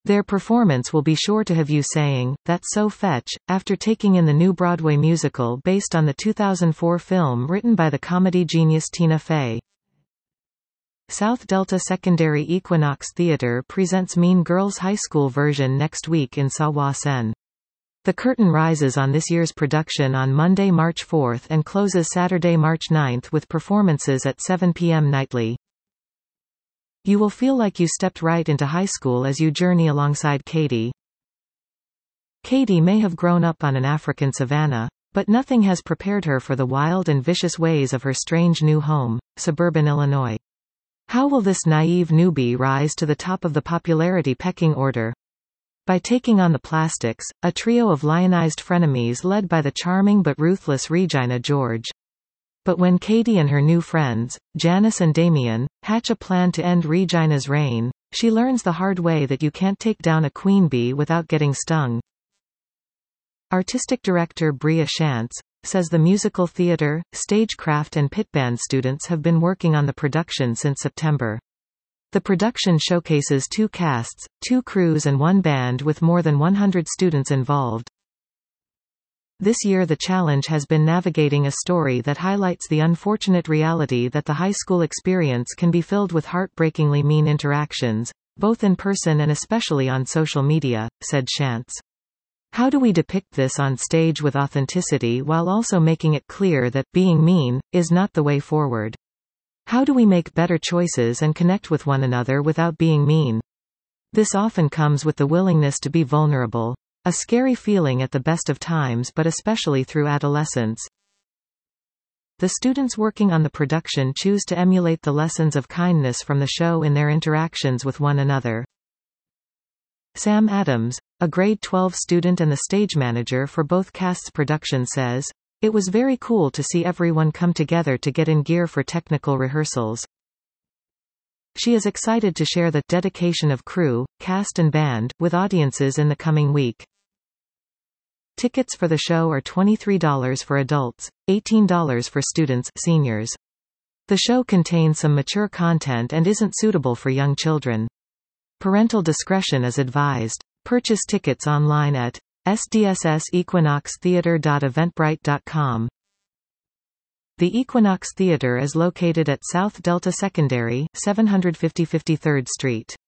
Their performance will be sure to have you saying, "That's so fetch," after taking in the new Broadway musical based on the 2004 film written by the comedy genius Tina Fey. South Delta Secondary Equinox Theatre presents Mean Girls High School version next week in Sawa Sen. The curtain rises on this year's production on Monday, March 4 and closes Saturday, March 9 with performances at 7 p.m. nightly. You will feel like you stepped right into high school as you journey alongside Katie. Katie may have grown up on an African savanna, but nothing has prepared her for the wild and vicious ways of her strange new home, suburban Illinois. How will this naive newbie rise to the top of the popularity pecking order? By taking on the Plastics, a trio of lionized frenemies led by the charming but ruthless Regina George. But when Katie and her new friends, Janice and Damien, hatch a plan to end Regina's reign, she learns the hard way that you can't take down a queen bee without getting stung. Artistic director Bria Shantz says the musical theater, stagecraft and pit band students have been working on the production since September. The production showcases 2 casts, 2 crews and 1 band with more than 100 students involved. This year the challenge has been navigating a story that highlights the unfortunate reality that the high school experience can be filled with heartbreakingly mean interactions, both in person and especially on social media, said Shantz. How do we depict this on stage with authenticity while also making it clear that being mean is not the way forward? How do we make better choices and connect with one another without being mean? This often comes with the willingness to be vulnerable. A scary feeling at the best of times but especially through adolescence. The students working on the production choose to emulate the lessons of kindness from the show in their interactions with one another. Sam Adams, a grade 12 student and the stage manager for both casts' production says, "It was very cool to see everyone come together to get in gear for technical rehearsals." She is excited to share the dedication of crew, cast and band with audiences in the coming week. Tickets for the show are $23 for adults, $18 for students seniors. The show contains some mature content and isn't suitable for young children. Parental discretion is advised. Purchase tickets online at sdssequinoxtheater.eventbrite.com. The Equinox Theater is located at South Delta Secondary, 750 53rd Street.